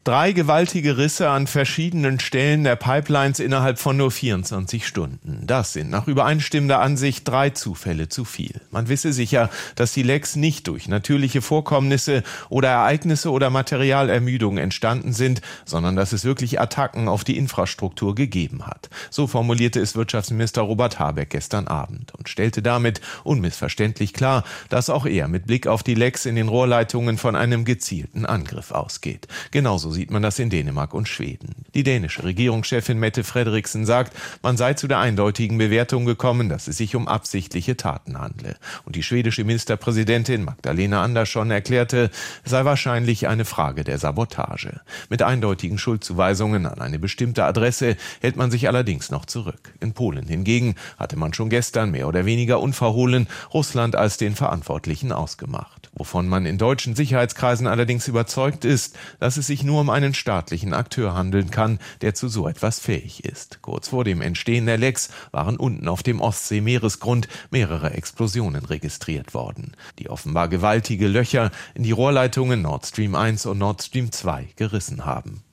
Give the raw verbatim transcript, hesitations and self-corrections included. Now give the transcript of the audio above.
Drei gewaltige Risse an verschiedenen Stellen der Pipelines innerhalb von nur vierundzwanzig Stunden. Das sind nach übereinstimmender Ansicht drei Zufälle zu viel. Man wisse sicher, dass die Lecks nicht durch natürliche Vorkommnisse oder Ereignisse oder Materialermüdung entstanden sind, sondern dass es wirklich Attacken auf die Infrastruktur gegeben hat. So formulierte es Wirtschaftsminister Robert Habeck gestern Abend und stellte damit unmissverständlich klar, dass auch er mit Blick auf die Lecks in den Rohrleitungen von einem gezielten Angriff ausgeht. Genauso sieht man das in Dänemark und Schweden. Die dänische Regierungschefin Mette Frederiksen sagt, man sei zu der eindeutigen Bewertung gekommen, dass es sich um absichtliche Taten handle. Und die schwedische Ministerpräsidentin Magdalena Andersson erklärte, es sei wahrscheinlich eine Frage der Sabotage. Mit eindeutigen Schuldzuweisungen an eine bestimmte Adresse hält man sich allerdings noch zurück. In Polen hingegen hatte man schon gestern mehr oder weniger unverhohlen Russland als den Verantwortlichen ausgemacht. Wovon man in deutschen Sicherheitskreisen allerdings überzeugt ist, dass es sich nur um einen staatlichen Akteur handeln kann, der zu so etwas fähig ist. Kurz vor dem Entstehen der Lecks waren unten auf dem Ostsee-Meeresgrund mehrere Explosionen registriert worden, die offenbar gewaltige Löcher in die Rohrleitungen Nord Stream eins und Nord Stream zwei gerissen haben.